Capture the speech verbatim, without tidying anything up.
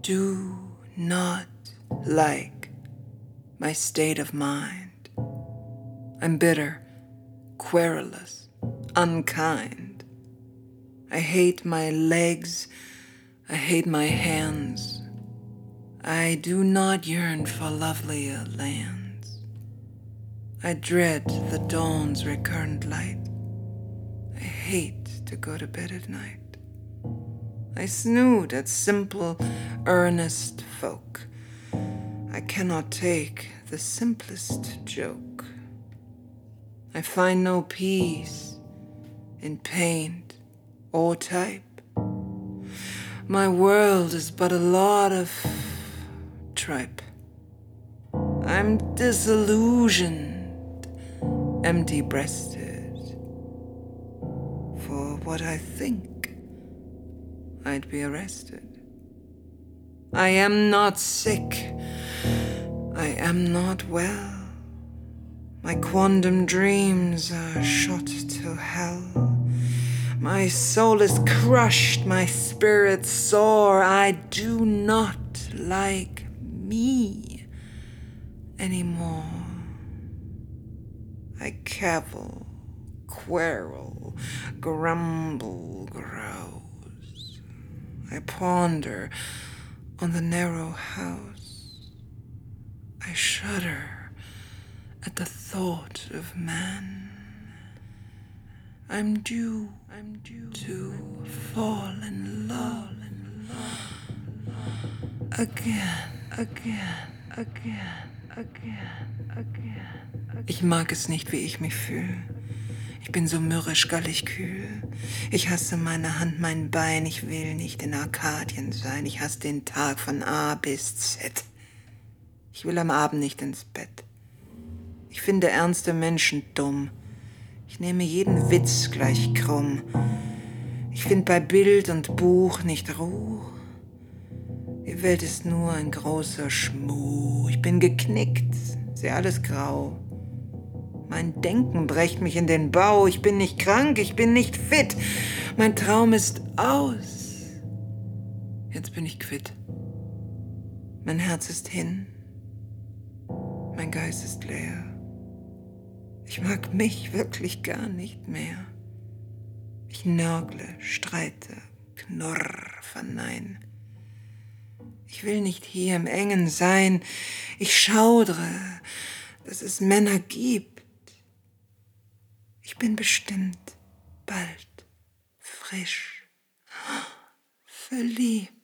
do not like my state of mind. I'm bitter, querulous, unkind. I hate my legs, I hate my hands. I do not yearn for lovelier lands. I dread the dawn's recurrent light. I hate to go to bed at night. I snoot at simple, earnest folk. I cannot take the simplest joke. I find no peace in paint or type. My world is but a lot of tripe. I'm disillusioned, empty-breasted. For what I think, I'd be arrested. I am not sick. I am not well. My quantum dreams are shot to hell. My soul is crushed, my spirit sore. I do not like me anymore. I cavil, quarrel, grumble, grouse. I ponder on the narrow house. I shudder at the thought of man. I'm due, I'm due to fall in love, in love, again, again, again, again, again. Ich mag es nicht, wie ich mich fühle. Ich bin so mürrisch, gallig, kühl. Ich hasse meine Hand, mein Bein. Ich will nicht in Arkadien sein. Ich hasse den Tag von A bis Z. Ich will am Abend nicht ins Bett. Ich finde ernste Menschen dumm. Ich nehme jeden Witz gleich krumm. Ich find bei Bild und Buch nicht Ruhe. Die Welt ist nur ein großer Schmuh. Ich bin geknickt, seh alles grau. Mein Denken brecht mich in den Bau. Ich bin nicht krank, ich bin nicht fit. Mein Traum ist aus. Jetzt bin ich quitt. Mein Herz ist hin. Mein Geist ist leer. Ich mag mich wirklich gar nicht mehr. Ich nörgle, streite, knurr, vernein. Ich will nicht hier im Engen sein. Ich schaudre, dass es Männer gibt. Ich bin bestimmt bald frisch, verliebt.